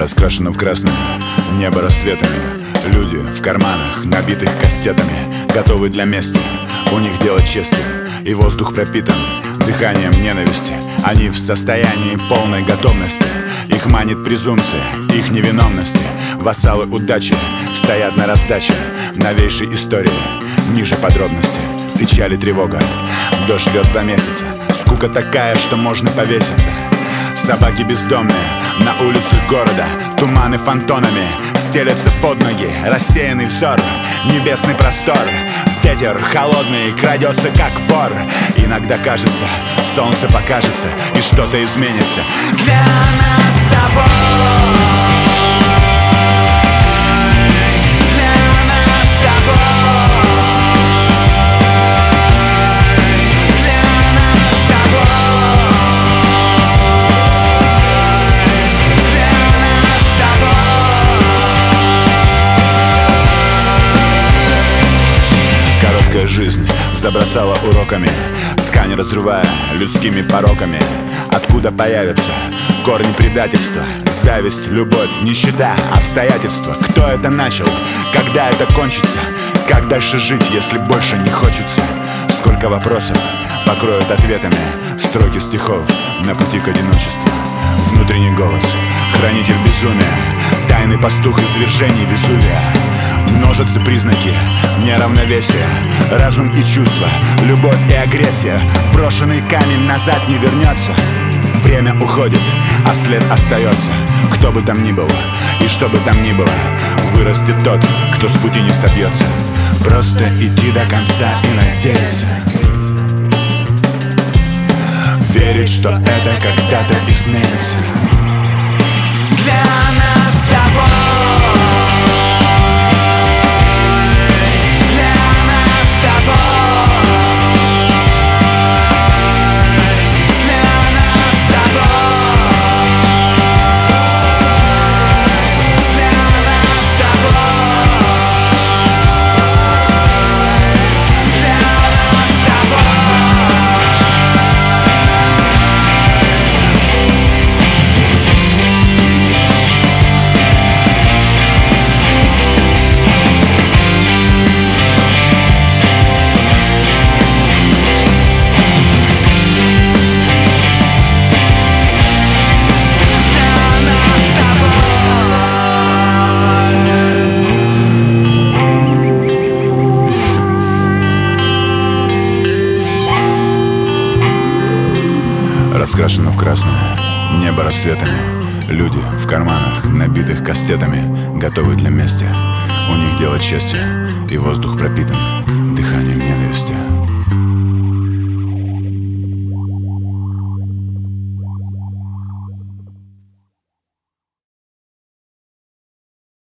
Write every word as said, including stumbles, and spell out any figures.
Раскрашено в красное небо рассветами. Люди в карманах, набитых кастетами, готовы для мести, у них дело чести. И воздух пропитан дыханием ненависти. Они в состоянии полной готовности. Их манит презумпция их невиновности. Вассалы удачи стоят на раздаче новейшей истории, ниже подробности. Печаль и тревога, дождь льет два месяца. Скука такая, что можно повеситься. Собаки бездомные на улицах города, туманы фантонами стелятся под ноги. Рассеянный взор, небесный простор. Ветер холодный крадется, как вор. Иногда кажется, солнце покажется и что-то изменится для нас с тобой. Жизнь забросала уроками, ткань разрывая людскими пороками. Откуда появятся корни предательства, зависть, любовь, нищета, обстоятельства? Кто это начал? Когда это кончится? Как дальше жить, если больше не хочется? Сколько вопросов покроют ответами строки стихов на пути к одиночеству? Внутренний голос, хранитель безумия, тайный пастух извержений Везувия. Множатся признаки неравновесия, разум и чувства, любовь и агрессия. Брошенный камень назад не вернется. Время уходит, а след остается. Кто бы там ни был и что бы там ни было, вырастет тот, кто с пути не собьется. Просто идти до конца и надеяться, верить, что это когда-то изменится для нас с тобой. Раскрашено в красное небо рассветами. Люди в карманах, набитых кастетами, готовы для мести. У них дело чести, и воздух пропитан